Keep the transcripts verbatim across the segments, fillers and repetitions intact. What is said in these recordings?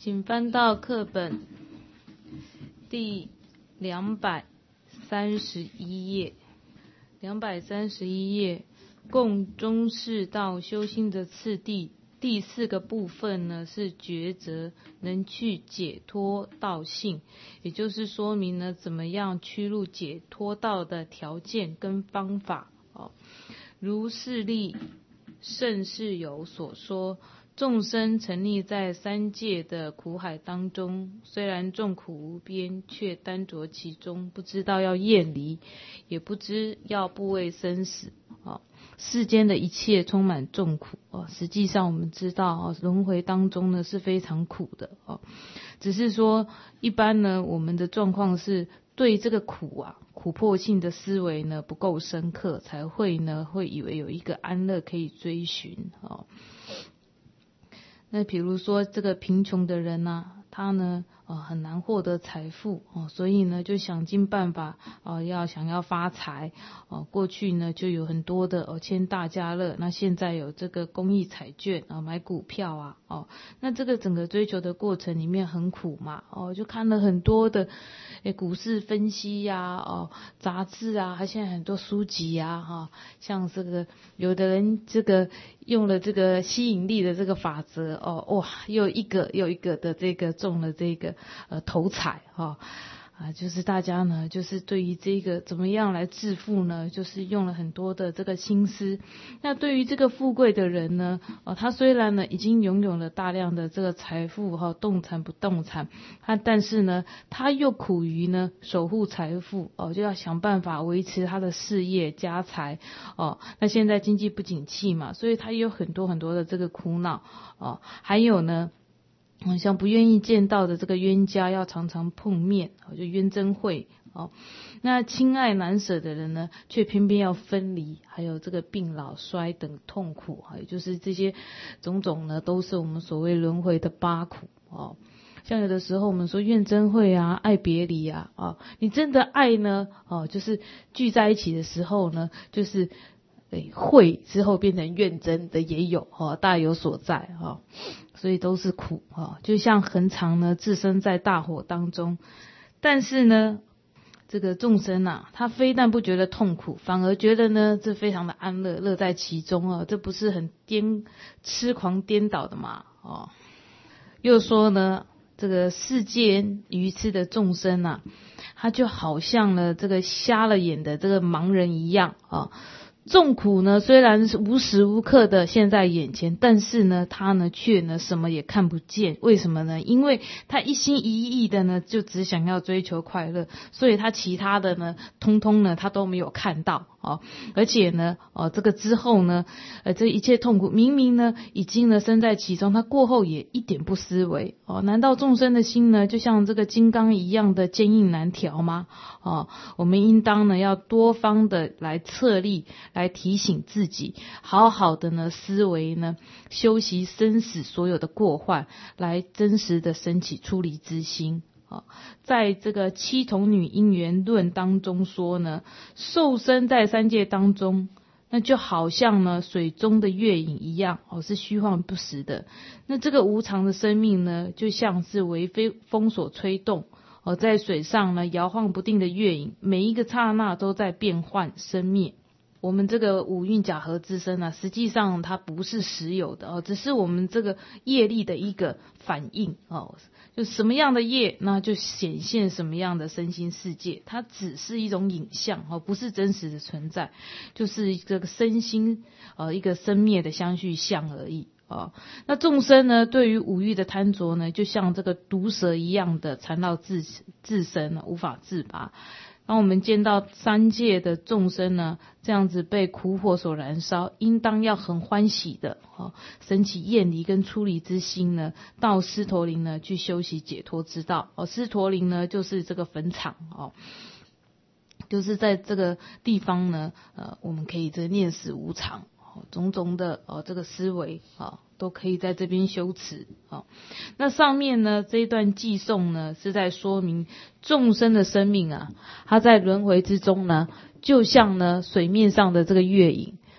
请翻到课本第两百三十一页。两百三十一页，共中士道修心的次第，第四个部分呢是抉择，能去解脱道性，也就是说明呢怎么样趋入解脱道的条件跟方法。哦，如释利圣事有所说，众生沉溺在三界的苦海当中，虽然众苦无边，却耽着其中，不知道要厌离，也不知要怖畏生死。哦，世间的一切充满众苦。哦，实际上我们知道，哦，轮回当中呢是非常苦的。哦，只是说一般呢，我们的状况是对这个苦啊，苦迫性的思维呢不够深刻，才会呢会以为有一个安乐可以追寻。哦。那比如说这个贫穷的人啊，他呢呃很难获得财富哦，所以呢就想尽办法哦要想要发财哦。过去呢就有很多的哦签大家乐，那现在有这个公益彩券啊，买股票啊哦。那这个整个追求的过程里面很苦嘛哦，就看了很多的诶股市分析呀、啊、哦杂志啊，还现在很多书籍啊哈、哦，像这个有的人这个用了这个吸引力的这个法则哦，哇，又一个又一个的这个中了这个呃头彩哈、哦、啊，就是大家呢就是对于这个怎么样来致富呢，就是用了很多的这个心思。那对于这个富贵的人呢，哦，他虽然呢已经拥有了大量的这个财富哈、哦，动产不动产，他但是呢他又苦于呢守护财富哦，就要想办法维持他的事业家财哦。那现在经济不景气嘛，所以他也有很多很多的这个苦恼哦。还有呢嗯，像不愿意见到的这个冤家要常常碰面，就冤憎会哦。那亲爱难舍的人呢，却偏偏要分离，还有这个病老衰等痛苦，也就是这些种种呢，都是我们所谓轮回的八苦哦。像有的时候我们说怨憎会啊，爱别离啊，哦，你真的爱呢，哦，就是聚在一起的时候呢，就是诶会之后变成怨憎的也有哦，大有所在哦。所以都是苦啊，就像恒常呢置身在大火当中，但是呢这个众生啊，他非但不觉得痛苦，反而觉得呢这非常的安乐，乐在其中啊，这不是很颠痴狂颠倒的嘛哦。又说呢这个世间愚痴的众生啊，他就好像呢这个瞎了眼的这个盲人一样啊。众苦呢虽然是无时无刻的现在眼前，但是呢他呢却呢什么也看不见。为什么呢？因为他一心一意的呢就只想要追求快乐，所以他其他的呢通通呢他都没有看到哦。而且呢哦这个之后呢呃这一切痛苦明明呢已经呢身在其中，他过后也一点不思维哦。难道众生的心呢就像这个金刚一样的坚硬难调吗？哦，我们应当呢要多方的来策力，来提醒自己，好好的呢思维呢，修习生死所有的过患，来真实的升起出离之心。在这个七童女因缘论当中说呢，受生在三界当中，那就好像呢水中的月影一样哦，是虚幻不实的。那这个无常的生命呢，就像是为非风所吹动哦，在水上呢摇晃不定的月影，每一个刹那都在变换生灭。我们这个五蕴假合之身啊，实际上它不是实有的哦，只是我们这个业力的一个反应哦。就什么样的业，那就显现什么样的身心世界，它只是一种影像哦，不是真实的存在，就是这个身心呃一个生灭的相续相而已哦。那众生呢，对于五欲的贪着呢，就像这个毒蛇一样的缠绕自自身，无法自拔。当我们见到三界的众生呢，这样子被苦火所燃烧，应当要很欢喜的哦，升起厌离跟出离之心呢，到狮驼岭呢去修习解脱之道哦。狮驼岭呢就是这个坟场哦，就是在这个地方呢，呃，我们可以这个念死无常哦，种种的哦这个思维啊。都可以在这边修持啊。那上面呢这一段偈颂呢是在说明众生的生命啊，它在轮回之中呢，就像呢水面上的这个月影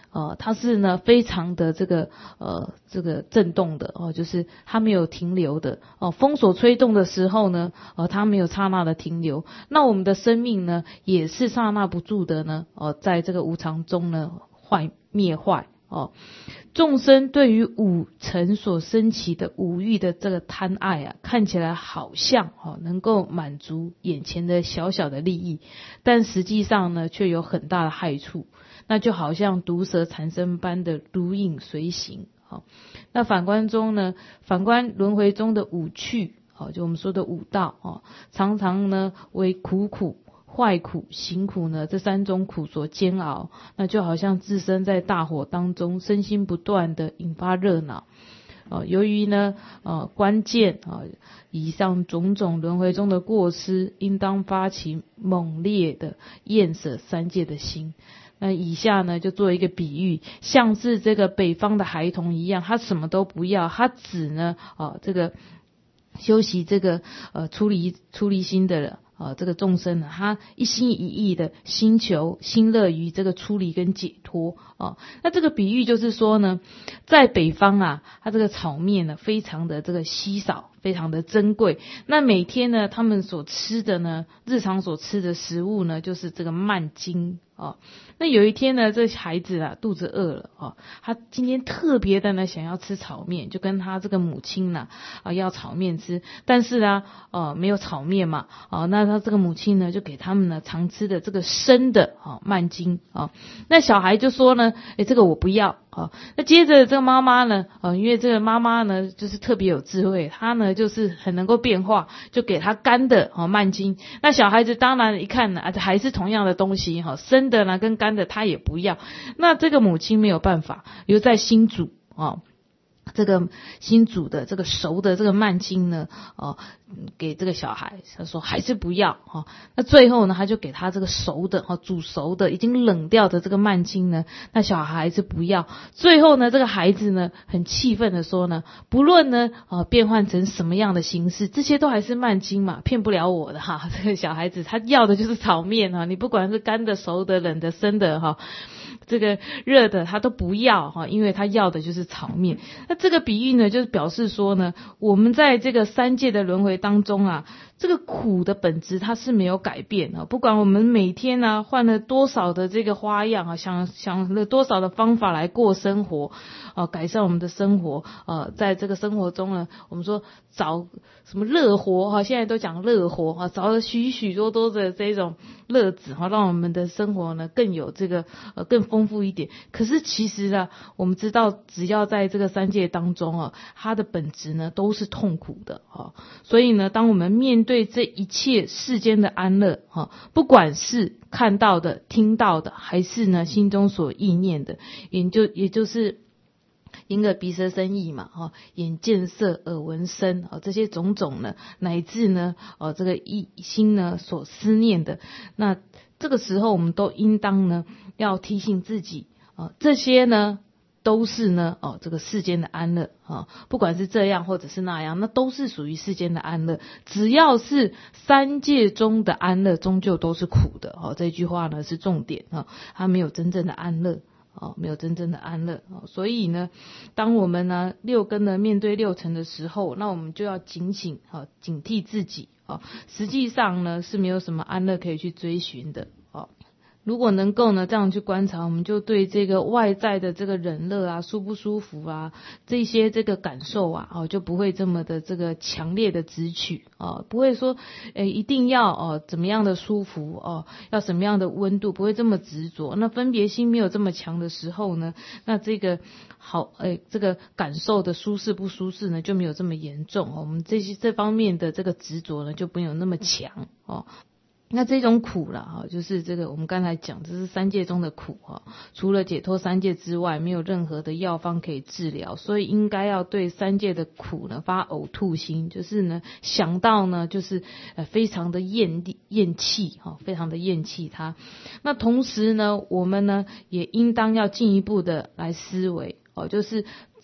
呃，它是呢非常的这个呃这个震动的哦，就是它没有停留的哦，风所吹动的时候呢，呃，它没有刹那的停留。那我们的生命呢，也是刹那不住的呢，哦、呃，在这个无常中呢坏灭坏哦。众生对于五尘所升起的五欲的这个贪爱啊，看起来好像哦能够满足眼前的小小的利益，但实际上呢，却有很大的害处。那就好像毒蛇缠身般的如影随形。好，那反观中呢，反观轮回中的五趣，好，就我们说的五道哦，常常呢为苦苦、坏苦、行苦呢这三种苦所煎熬，那就好像置身在大火当中，身心不断的引发热恼。呃，由于呢，呃，关键啊、呃，以上种种轮回中的过失，应当发起猛烈的厌舍三界的心。那以下呢，就做一个比喻，像是这个北方的孩童一样，他什么都不要，他只呢，啊、呃，这个修习这个呃出离出离心的人。啊，这个众生呢，他一心一意的心求心乐于这个出离跟解脱啊。那这个比喻就是说呢，在北方啊，它这个草面呢，非常的这个稀少，非常的珍贵。那每天呢，他们所吃的呢，日常所吃的食物呢，就是这个曼精啊。那有一天呢，这孩子啊肚子饿了啊，他今天特别的呢想要吃炒面，就跟他这个母亲呢啊要炒面吃，但是啊呃没有炒面嘛啊，那他这个母亲呢就给他们呢常吃的这个生的啊曼精啊，那小孩就说呢，诶这个我不要啊。那接着这个妈妈呢啊，因为这个妈妈呢就是特别有智慧，她呢就是很能够变化，就给他干的啊曼精。那小孩子当然一看呢，还是同样的东西哈，生的呢跟干的他也不要。那这个母亲没有办法，又在新煮啊。这个新煮的这个熟的这个曼精呢，哦、呃，给这个小孩，他说还是不要哈、哦。那最后呢，他就给他这个熟的哈、哦，煮熟的已经冷掉的这个曼精呢，那小孩还是不要。最后呢，这个孩子呢，很气愤的说呢，不论呢，呃，变换成什么样的形式，这些都还是曼精嘛，骗不了我的哈。这个小孩子他要的就是炒面哈，你不管是干的、熟的、冷的、生的哈。这个热的他都不要哈，因为他要的就是炒面。那这个比喻呢，就是表示说呢，我们在这个三界的轮回当中啊，这个苦的本质它是没有改变啊。不管我们每天呢、啊、换了多少的这个花样啊，想想了多少的方法来过生活啊，改善我们的生活啊，在这个生活中呢，我们说找什么乐活哈，现在都讲乐活哈，找了许许多多的这种乐子哈，让我们的生活呢更有这个呃更丰富一点。可是其实啊，我们知道只要在这个三界当中啊，它的本质呢都是痛苦的哈。所以呢，当我们面对这一切世间的安乐哈，不管是看到的、听到的，还是呢心中所意念的，也就也就是因耳鼻舌身意嘛，哈，眼见色，耳闻声，啊，这些种种呢，乃至呢，哦，这个一心呢所思念的，那这个时候我们都应当呢要提醒自己，啊，这些呢都是呢，哦，这个世间的安乐，啊，不管是这样或者是那样，那都是属于世间的安乐。只要是三界中的安乐，终究都是苦的，哦，这句话呢是重点，啊，它没有真正的安乐。哦，没有真正的安乐哦，所以呢，当我们呢六根呢面对六尘的时候，那我们就要警醒啊，警惕自己啊。实际上呢是没有什么安乐可以去追寻的哦。如果能够呢这样去观察，我们就对这个外在的这个忍乐啊、舒不舒服啊这些这个感受啊，哦就不会这么的这个强烈的执取哦，不会说诶一定要哦怎么样的舒服哦，要什么样的温度，不会这么执着。那分别心没有这么强的时候呢，那这个好诶这个感受的舒适不舒适呢就没有这么严重哦，我们这些这方面的这个执着呢就没有那么强哦。那这种苦了哈，就是这个我们刚才讲，这是三界中的苦哈。除了解脱三界之外，没有任何的药方可以治疗，所以应该要对三界的苦呢发呕吐心，就是呢想到呢就是呃非常的厌厌弃哈，非常的厌弃它。那同时呢，我们呢也应当要进一步的来思维哦，就是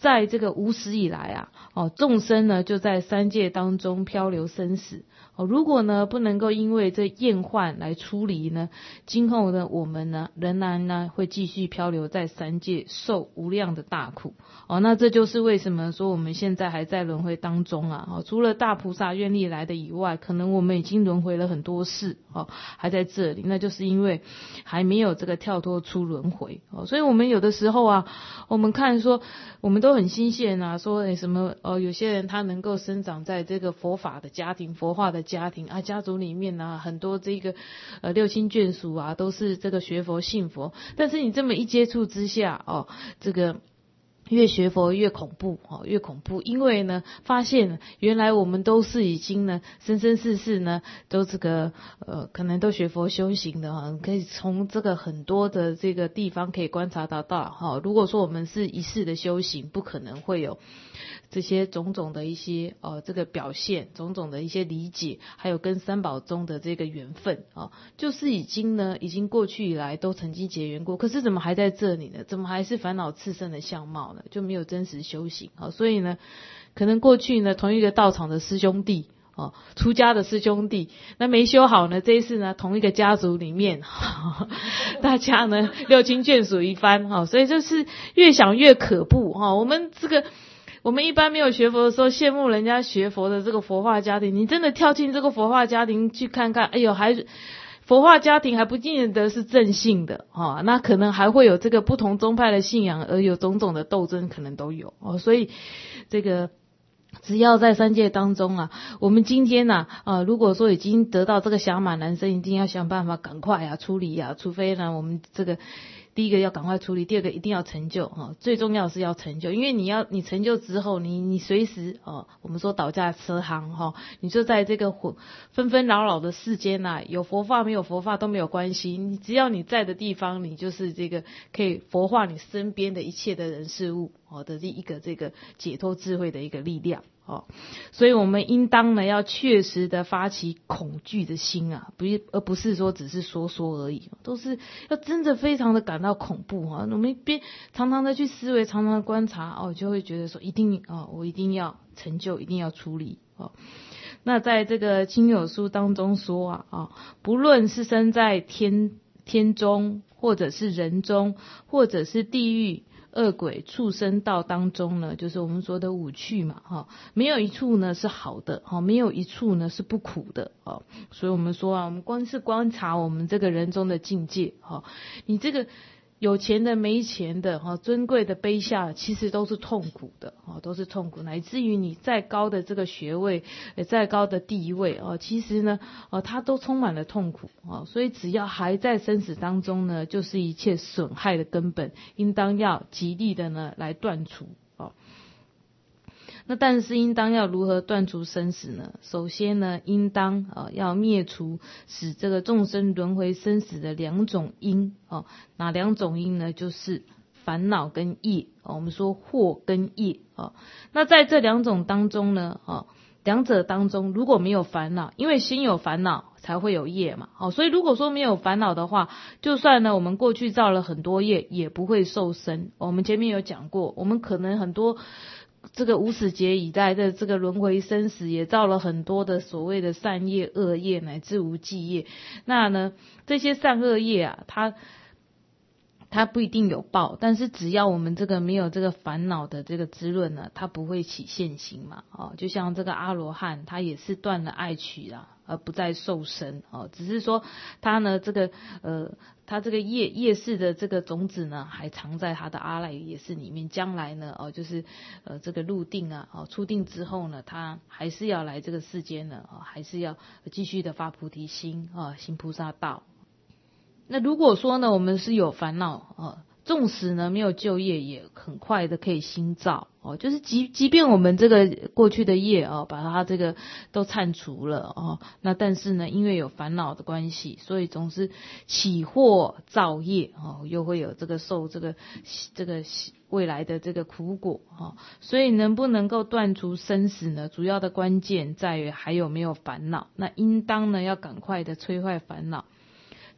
在这个无始以来啊，哦，众生呢就在三界当中漂流生死。哦，如果呢不能够因为这厌患来出离呢，今后呢我们呢仍然呢会继续漂流在三界，受无量的大苦。哦，那这就是为什么说我们现在还在轮回当中啊。哦，除了大菩萨愿力来的以外，可能我们已经轮回了很多世，哦，还在这里，那就是因为还没有这个跳脱出轮回。哦，所以我们有的时候啊，我们看说我们都很新鲜啊，说诶什么哦，有些人他能够生长在这个佛法的家庭，佛化的家庭啊，家族里面啊，很多这个呃六亲眷属啊，都是这个学佛信佛。但是你这么一接触之下哦，这个越学佛越恐怖哦，越恐怖，因为呢，发现原来我们都是已经呢，生生世世呢，都这个呃，可能都学佛修行的哈，可以从这个很多的这个地方可以观察到到哈。如果说我们是一世的修行，不可能会有这些种种的一些呃这个表现，种种的一些理解，还有跟三宝中的这个缘分啊，就是已经呢，已经过去以来都曾经结缘过，可是怎么还在这里呢？怎么还是烦恼炽盛的相貌呢？就没有真实修行啊，所以呢，可能过去呢同一个道场的师兄弟哦，出家的师兄弟，那没修好呢，这一次呢同一个家族里面，呵呵大家呢六亲眷属一番哈，所以就是越想越可怖哈。我们这个。我们一般没有学佛的时候，羡慕人家学佛的这个佛化家庭。你真的跳进这个佛化家庭去看看，哎呦，还佛化家庭还不见得是正信的啊、哦，那可能还会有这个不同宗派的信仰，而有种种的斗争，可能都有哦。所以这个只要在三界当中啊，我们今天呐 啊, 啊，如果说已经得到这个降满男生，一定要想办法赶快啊处理啊，除非呢我们这个。第一个要赶快处理，第二个一定要成就哈，最重要的是要成就，因为你要你成就之后，你你随时哦，我们说倒驾车行哈，你就在这个纷纷扰扰的世间呐、啊，有佛法没有佛法都没有关系，你只要你在的地方，你就是这个可以佛化你身边的一切的人事物哦的一个这个解脱智慧的一个力量。哦，所以我们应当呢要确实的发起恐惧的心啊，不而不是说只是说说而已，都是要真的非常的感到恐怖哈、啊。我们一边常常的去思维，常常的观察哦，就会觉得说一定哦，我一定要成就，一定要处理哦。那在这个亲友书当中说啊啊，不论是生在天天中，或者是人中，或者是地狱。恶鬼畜生道当中呢，就是我们说的五趣嘛，哈，没有一处呢是好的，哈，没有一处呢是不苦的，啊，所以我们说啊，我们光是观察我们这个人中的境界，哈，你这个有钱的没钱的，哈，尊贵的卑下，其实都是痛苦的，哈，都是痛苦，乃至于你再高的这个学位，再高的地位，哦，其实呢，哦，它都充满了痛苦，哦，所以只要还在生死当中呢，就是一切损害的根本，应当要极力的呢来断除，哦。那但是应当要如何断除生死呢？首先呢，应当啊要灭除使这个众生轮回生死的两种因哦，哪两种因呢？就是烦恼跟业哦，我们说惑跟业哦。那在这两种当中呢，哦，两者当中如果没有烦恼，因为先有烦恼才会有业嘛，哦，所以如果说没有烦恼的话，就算呢我们过去造了很多业，也不会受生。我们前面有讲过，我们可能很多。这个无始劫以来的这个轮回生死，也造了很多的所谓的善业、恶业，乃至无记业。那呢，这些善恶业啊，它它不一定有报，但是只要我们这个没有这个烦恼的这个滋润呢，它不会起现行嘛。哦，就像这个阿罗汉，他也是断了爱取啊，而不再受生。哦，只是说他呢，这个呃。他这个业业识的这个种子呢，还藏在他的阿赖耶识里面。将来呢，哦，就是呃这个入定啊，哦出定之后呢，他还是要来这个世间呢，哦还是要继续的发菩提心啊，行菩萨道。那如果说呢，我们是有烦恼啊，纵使呢没有旧业，也很快的可以新造哦。就是即即便我们这个过去的业啊，把它这个都铲除了哦，那但是呢，因为有烦恼的关系，所以总是起惑造业哦，又会有这个受这个这个未来的这个苦果哦。所以能不能够断除生死呢？主要的关键在于还有没有烦恼。那应当呢要赶快的摧坏烦恼。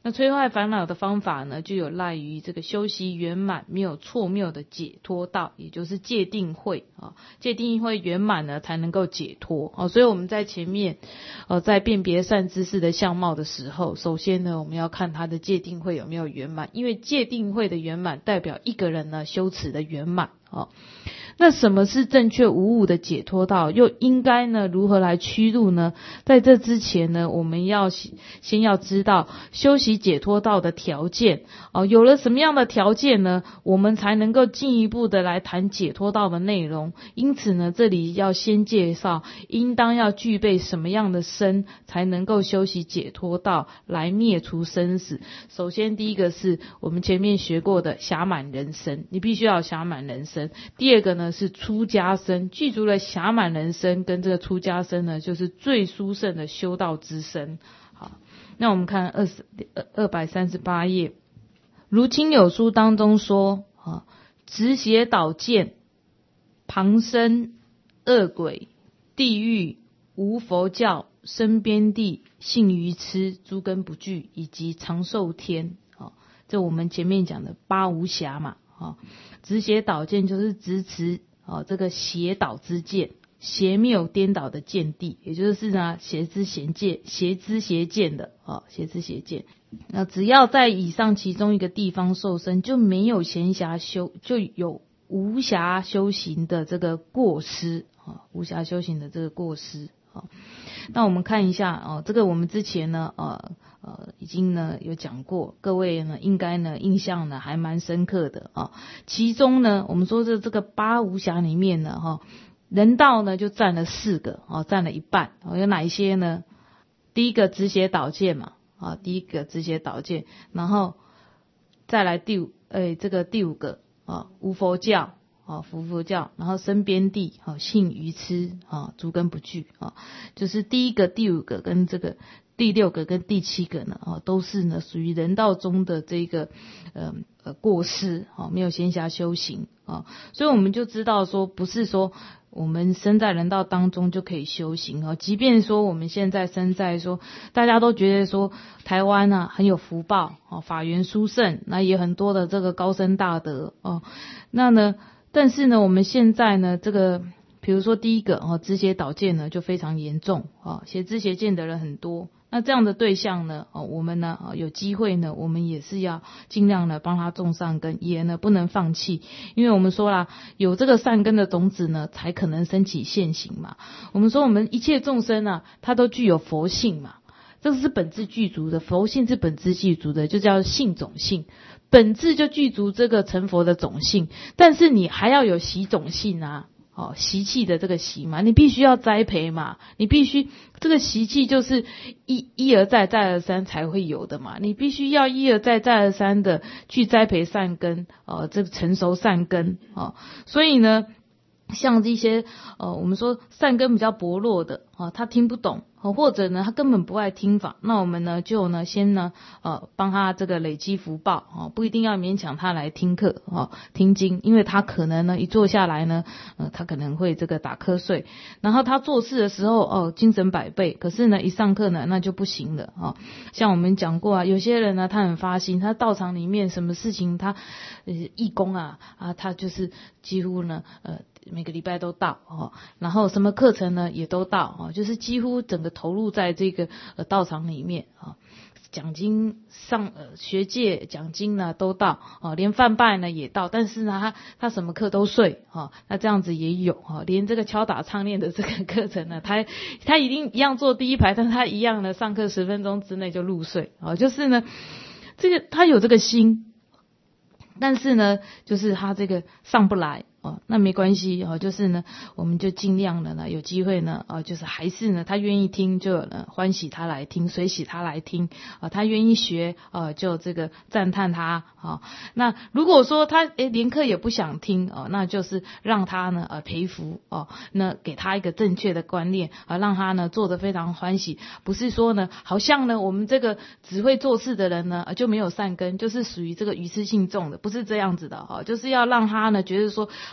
那摧坏烦恼的方法呢，就有赖于这个修习圆满没有错谬的解脱道，也就是戒定慧啊，戒定慧圆满呢才能够解脱啊。所以我们在前面呃在辨别善知识的相貌的时候，首先呢我们要看他的戒定慧有没有圆满，因为戒定慧的圆满代表一个人呢修持的圆满啊。那什么是正确无误的解脱道？又应该呢如何来趋入呢？在这之前呢，我们要先要知道修习解脱道的条件哦。有了什么样的条件呢，我们才能够进一步的来谈解脱道的内容。因此呢，这里要先介绍应当要具备什么样的身，才能够修习解脱道来灭除生死。首先第一个是我们前面学过的暇满人身，你必须要有暇满人身。第二个呢是出家身，具足了暇满人身跟这个出家身呢，就是最殊胜的修道之身。好，那我们看二十二百三十八页，如亲友书当中说啊，直邪导见，旁生恶鬼，地狱无佛教，生边地，性愚痴，诸根不具，以及长寿天。啊，这我们前面讲的八无暇嘛。啊，直邪导见就是直持啊这个邪导之见，邪谬颠倒的见地，也就是呢邪知邪见、邪知邪见的啊，邪知邪见。那只要在以上其中一个地方受生，就没有闲暇修，就有无暇修行的这个过失啊，无暇修行的这个过失啊。那我们看一下啊，这个我们之前呢呃呃已经呢有讲过，各位呢应该呢印象呢还蛮深刻的啊。其中呢我们说的这个八无暇里面呢哈，人道呢就占了四个啊，占了一半。有哪一些呢？第一个直邪导见嘛啊，第一个直邪导见，然后再来第五诶这个第五个啊无佛教。啊，无佛教，然后生边地，啊，性愚痴，啊，诸根不具，啊，就是第一个、第五个跟这个第六个跟第七个呢，啊，都是呢属于人道中的这个呃呃过失，啊，没有闲暇修行，啊，所以我们就知道说，不是说我们生在人道当中就可以修行啊，即便说我们现在生在说大家都觉得说台湾啊很有福报，啊，法源殊胜，那也很多的这个高僧大德，哦，那呢。但是呢，我们现在呢，这个比如说第一个哦，直邪导见呢就非常严重啊，邪知邪见的人很多。那这样的对象呢，哦，我们呢，有机会呢，我们也是要尽量的帮他种善根，也呢不能放弃，因为我们说啦，有这个善根的种子呢，才可能升起现行嘛。我们说我们一切众生啊，它都具有佛性嘛。这个是本质具足的，佛性是本质具足的，就叫性种性，本质就具足这个成佛的种性，但是你还要有习种性啊，哦，习气的这个习嘛，你必须要栽培嘛，你必须这个习气就是一一而再再而三才会有的嘛，你必须要一而再再而三的去栽培善根，哦，这个成熟善根，哦，所以呢。像这些呃，我们说善根比较薄弱的啊，他听不懂，或者呢他根本不爱听法，那我们呢就呢先呢呃帮他这个累积福报啊，不一定要勉强他来听课啊听经，因为他可能呢一坐下来呢，呃他可能会这个打瞌睡，然后他做事的时候哦精神百倍，可是呢一上课呢那就不行了啊。像我们讲过啊，有些人呢他很发心，他道场里面什么事情他呃义工啊啊他就是几乎呢呃。每个礼拜都到哦，然后什么课程呢也都到哦，就是几乎整个投入在这个呃道场里面啊，奖金上呃学界奖金呢都到哦，连饭拜呢也到，但是呢他他什么课都睡哦，那这样子也有哦，连这个敲打唱念的这个课程呢，他他一定一样坐第一排，但是他一样呢上课十分钟之内就入睡哦，就是呢这个他有这个心，但是呢就是他这个上不来。哦，那没关系哦，就是呢，我们就尽量的呢，有机会呢，哦，就是还是呢，他愿意听就呢欢喜他来听，随喜他来听啊、哦，他愿意学呃，就这个赞叹他啊、哦。那如果说他诶连课也不想听哦，那就是让他呢呃培福哦，那给他一个正确的观念啊、呃，让他呢做得非常欢喜，不是说呢好像呢我们这个只会做事的人呢、呃、就没有善根，就是属于这个愚痴性重的，不是这样子的哈、哦，就是要让他呢觉得说。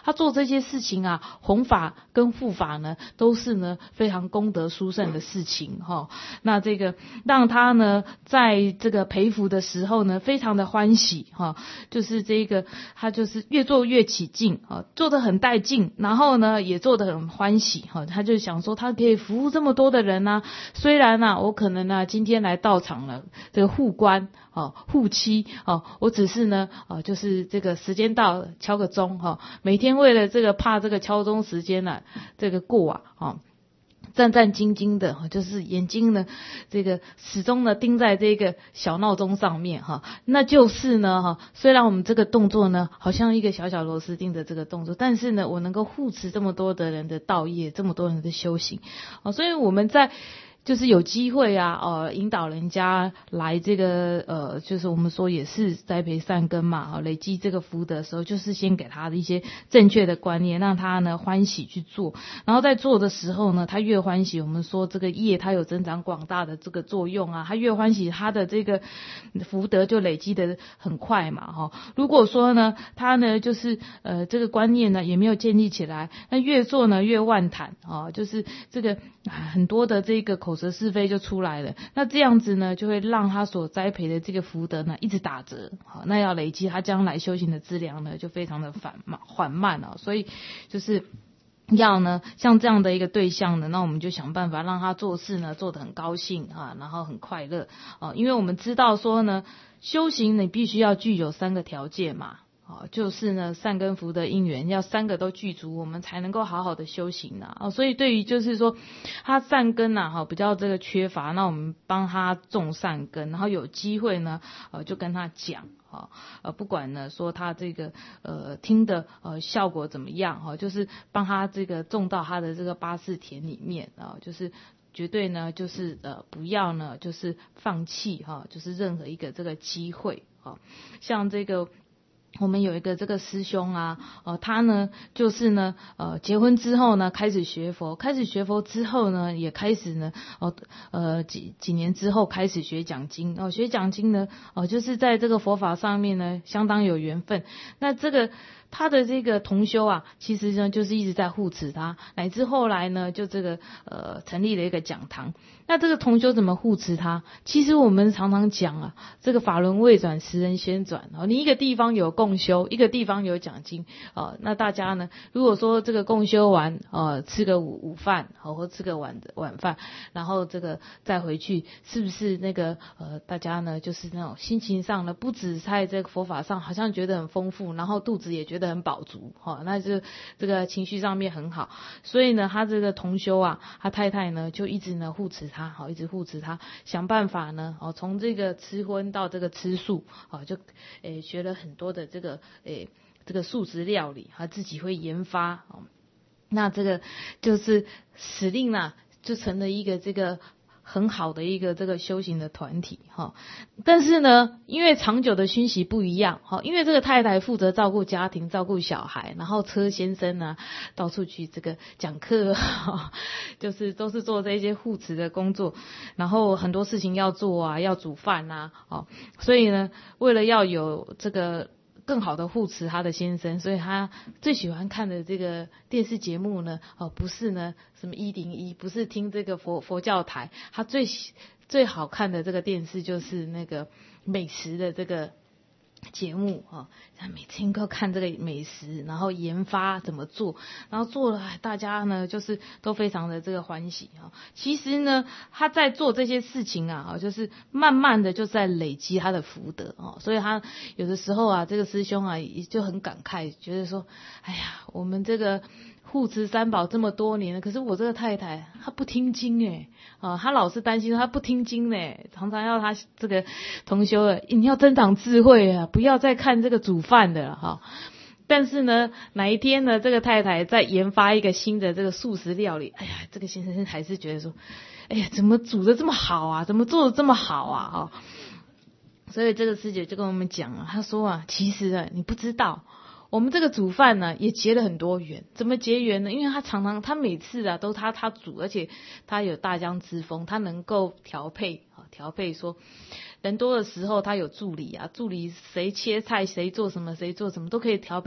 他做这些事情啊，弘法跟护法呢，都是呢非常功德殊胜的事情哈。那这个让他呢，在这个培福的时候呢，非常的欢喜哈，就是这个他就是越做越起劲啊，做得很带劲，然后呢也做得很欢喜哈。他就想说，他可以服务这么多的人啊，虽然啊我可能呢今天来到场了，这个护官哦护妻哦，我只是呢哦就是这个时间到了敲个钟哈，每天为了这个怕这个敲钟时间呢这个过啊哦。战战兢兢的，就是眼睛呢，这个始终呢盯在这个小闹钟上面哈。那就是呢哈，虽然我们这个动作呢，好像一个小小螺丝钉的这个动作，但是呢，我能够护持这么多的人的道业，这么多人的修行啊，所以我们在。就是有机会啊，呃，引导人家来这个，呃，就是我们说也是栽培善根嘛，啊，累积这个福德的时候，就是先给他的一些正确的观念，让他呢欢喜去做，然后在做的时候呢，他越欢喜，我们说这个业它有增长广大的这个作用啊，他越欢喜，他的这个福德就累积的很快嘛，哈。如果说呢，他呢就是呃这个观念呢也没有建立起来，那越做呢越妄谈啊，就是这个很多的这个口舌是非就出来了，那这样子呢就会让他所栽培的这个福德呢一直打折，好，那要累积他将来修行的资粮呢就非常的缓慢缓慢啊，所以就是要呢像这样的一个对象呢，那我们就想办法让他做事呢做得很高兴啊，然后很快乐啊，因为我们知道说呢修行你必须要具有三个条件嘛。哦，就是呢，善根福德因缘要三个都具足，我们才能够好好的修行啊。哦，所以对于就是说，他善根呐，哈，比较这个缺乏，那我们帮他种善根，然后有机会呢，呃，就跟他讲，哈，呃，不管呢说他这个呃听的呃效果怎么样，哈，就是帮他这个种到他的这个八识田里面啊，就是绝对呢，就是呃不要呢，就是放弃哈，就是任何一个这个机会啊，像这个。我们有一个这个师兄啊，呃，他呢就是呢，呃，结婚之后呢开始学佛，开始学佛之后呢，也开始呢，哦，呃，几几年之后开始学讲经，哦，学讲经呢，哦，就是在这个佛法上面呢相当有缘分。那这个他的这个同修啊，其实呢就是一直在护持他，乃至后来呢就这个呃成立了一个讲堂。那这个同修怎么护持他？其实我们常常讲啊，这个法轮未转，时人先转啊。你一个地方有共修，一个地方有讲经啊，那大家呢，如果说这个共修完啊，吃个午午饭，好，或吃个晚晚饭，然后这个再回去，是不是那个呃大家呢，就是那种心情上呢，不止在这个佛法上，好像觉得很丰富，然后肚子也觉得很饱足，哈，那就这个情绪上面很好。所以呢，他这个同修啊，他太太呢就一直呢护持他，好，一直护持他，想办法呢，哦，从这个吃荤到这个吃素，哦，就诶学了很多的这个诶这个素食料理，他自己会研发，哦，那这个就是使令啊，就成了一个这个很好的一个这个修行的团体哈，但是呢，因为长久的熏习不一样哈，因为这个太太负责照顾家庭、照顾小孩，然后车先生呢到处去这个讲课，就是都是做这些护持的工作，然后很多事情要做啊，要煮饭啊，哦，所以呢，为了要有这个更好的护持他的先生，所以他最喜欢看的这个电视节目呢，哦，不是呢什么一零一，不是听这个佛佛教台，他最最好看的这个电视就是那个美食的这个节目啊，他每天都看这个美食，然后研发怎么做，然后做了大家呢就是都非常的这个欢喜啊。其实呢，他在做这些事情啊，就是慢慢的就在累积他的福德啊，所以他有的时候啊，这个师兄啊也就很感慨，觉得说，哎呀，我们这个护持三宝这么多年了，可是我这个太太她不听经诶，啊，她老是担心她不听经呢，常常要她这个同修了，你要增长智慧啊，不要再看这个煮饭的了哈。但是呢，哪一天呢，这个太太在研发一个新的这个素食料理，哎呀，这个先生还是觉得说，哎呀，怎么煮的这么好啊，怎么做的这么好啊，哈。所以这个师姐就跟我们讲啊，她说啊，其实啊，你不知道。我们这个煮饭呢，也结了很多缘。怎么结缘呢？因为他常常，他每次啊都他他煮，而且他有大将之风，他能够调配啊，调配说人多的时候，他有助理啊，助理谁切菜，谁做什么，谁做什么都可以调配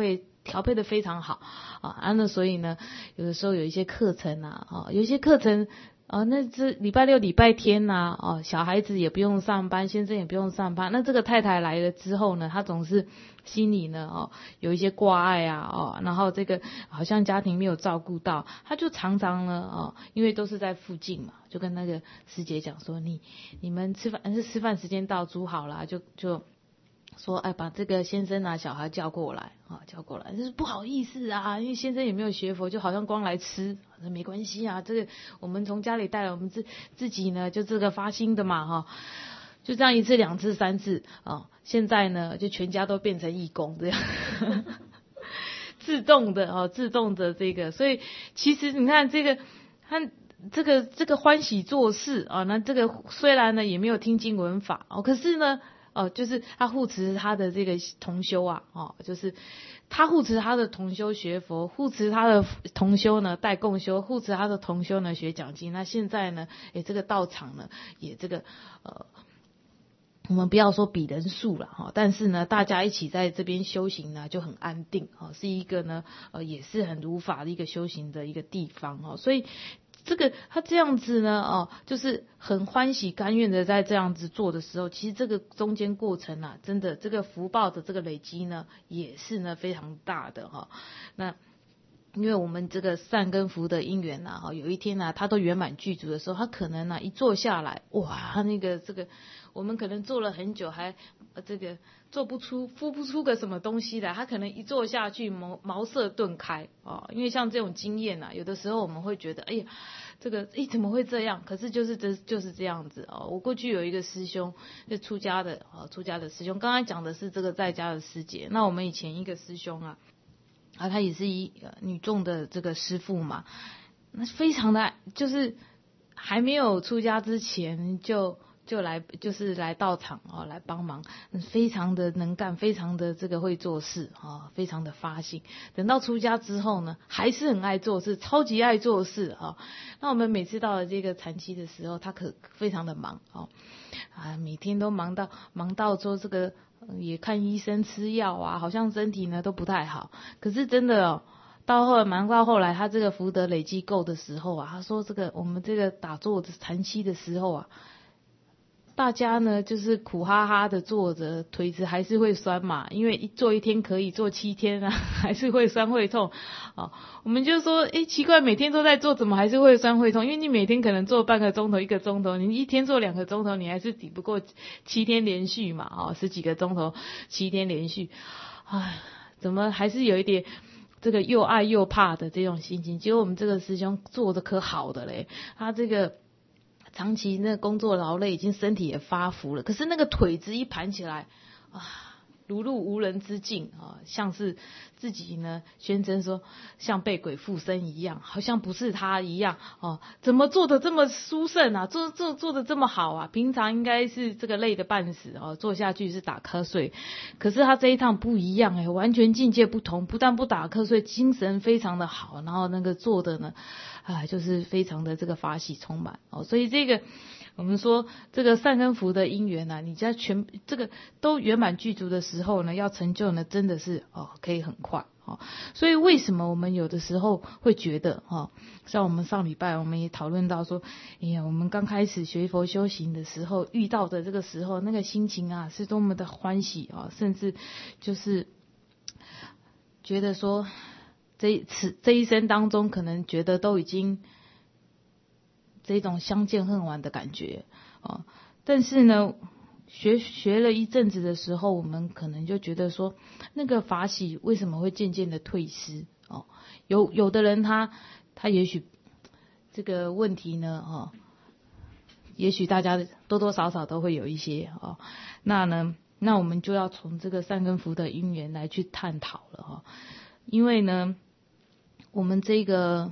调配的非常好啊。啊，那所以呢，有的时候有一些课程啊，啊，有一些课程。哦，那这礼拜六、礼拜天呐、啊，哦，小孩子也不用上班，先生也不用上班。那这个太太来了之后呢，她总是心里呢，哦，有一些挂碍啊，哦，然后这个好像家庭没有照顾到，她就常常呢，哦，因为都是在附近嘛，就跟那个师姐讲说，你你们吃饭是吃饭时间到，煮好了，就就。说哎，把这个先生啊、小孩叫过来啊，叫过来，就是不好意思啊，因为先生也没有学佛，就好像光来吃，没关系啊，这个我们从家里带来，我们自自己呢就这个发心的嘛哈，就这样一次、两次、三次啊，现在呢就全家都变成义工这样，自动的啊，自动的这个，所以其实你看这个他。这个这个欢喜做事啊，那这个虽然呢也没有听经闻法哦，可是呢。哦，就是他护持他的这个同修啊，哦，就是他护持他的同修学佛，护持他的同修呢带共修，护持他的同修呢学讲经。那现在呢，诶，这个道场呢也这个呃，我们不要说比人数了哈，但是呢，大家一起在这边修行呢就很安定啊，是一个呢呃也是很如法的一个修行的一个地方哦，所以。这个他这样子呢，哦，就是很欢喜甘愿的在这样子做的时候，其实这个中间过程啊，真的这个福报的这个累积呢，也是呢非常大的哈、哦。那因为我们这个善跟福的因缘呐，哈，有一天呢、啊，他都圆满具足的时候，他可能呢、啊、一坐下来，哇，他那个这个我们可能做了很久还呃这个。做不出孵不出个什么东西来，他可能一做下去茅茅塞顿开啊、哦！因为像这种经验啊，有的时候我们会觉得，哎呀，这个哎怎么会这样？可是就是这就是这样子哦。我过去有一个师兄，是出家的啊、哦，出家的师兄。刚才讲的是这个在家的师姐，那我们以前一个师兄啊，啊他也是一、呃、女众的这个师父嘛，那非常的就是还没有出家之前就。就来就是来到场哦，来帮忙，非常的能干，非常的这个会做事啊、哦，非常的发心。等到出家之后呢，还是很爱做事，超级爱做事啊、哦。那我们每次到了这个禅期的时候，他可非常的忙哦，啊，每天都忙到忙到说这个也看医生吃药啊，好像身体呢都不太好。可是真的哦。到后来忙到后来，他这个福德累积够的时候啊，他说这个我们这个打坐的禅期的时候啊。大家呢就是苦哈哈的坐着，腿子还是会酸嘛，因为一坐一天可以坐七天啊，还是会酸会痛啊。我们就说，诶，奇怪，每天都在做，怎么还是会酸会痛？因为你每天可能做半个钟头、一个钟头，你一天做两个钟头，你还是抵不过七天连续嘛，啊，十几个钟头，七天连续，唉，怎么还是有一点这个又爱又怕的这种心情？结果我们这个师兄做的可好的嘞，他这个。长期那工作劳累，已经身体也发福了，可是那个腿子一盘起来，啊，如入无人之境啊，像是自己呢宣称说像被鬼附身一样，好像不是他一样哦，怎么做的这么殊胜啊，做做做的这么好啊？平常应该是这个累得半死哦，做下去是打瞌睡，可是他这一趟不一样哎，完全境界不同，不但不打瞌睡，精神非常的好，然后那个做的呢。啊，就是非常的这个法喜充满哦，所以这个我们说这个善跟福的因缘啊，你在全这个都圆满具足的时候呢，要成就呢，真的是哦可以很快哦。所以为什么我们有的时候会觉得哦，像我们上礼拜我们也讨论到说，哎呀，我们刚开始学佛修行的时候，遇到的这个时候那个心情啊，是多么的欢喜啊，甚至就是觉得说。这一次这一生当中，可能觉得都已经这种相见恨晚的感觉啊。但是呢，学学了一阵子的时候，我们可能就觉得说，那个法喜为什么会渐渐的退失？哦，有有的人他他也许这个问题呢，哦，也许大家多多少少都会有一些哦。那呢，那我们就要从这个善跟福的因缘来去探讨了哈、哦，因为呢。我们这个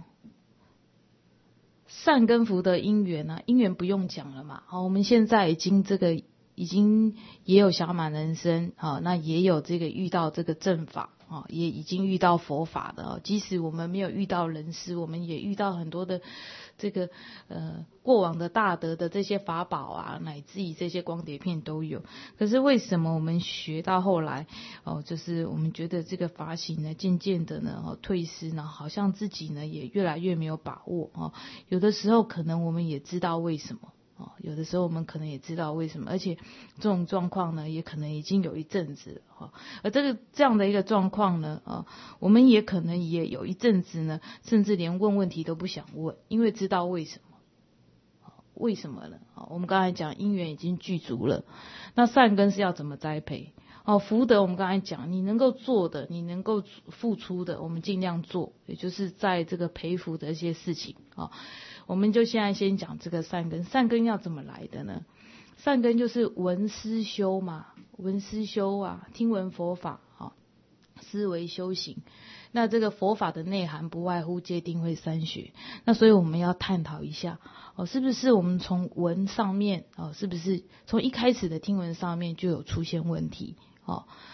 善跟福的因缘啊，因缘不用讲了嘛。好，我们现在已经这个已经也有小满人生啊，那也有这个遇到这个正法啊，也已经遇到佛法的啊。即使我们没有遇到人师，我们也遇到很多的这个呃过往的大德的这些法宝啊，乃至于这些光碟片都有。可是为什么我们学到后来哦，就是我们觉得这个法行呢，渐渐的呢哦退失呢，好像自己呢也越来越没有把握哦。有的时候可能我们也知道为什么。哦，有的时候我们可能也知道为什么，而且这种状况呢，也可能已经有一阵子了哈。而这个这样的一个状况呢，啊，我们也可能也有一阵子呢，甚至连问问题都不想问，因为知道为什么。为什么呢？啊，我们刚才讲因缘已经具足了，那善根是要怎么栽培？哦，福德我们刚才讲，你能够做的，你能够付出的，我们尽量做，也就是在这个培福的一些事情啊。我们就现在先讲这个善根，善根要怎么来的呢？善根就是闻思修嘛，闻思修啊，听闻佛法啊，思维修行。那这个佛法的内涵不外乎戒定慧三学，那所以我们要探讨一下哦，是不是我们从闻上面哦，是不是从一开始的听闻上面就有出现问题哦？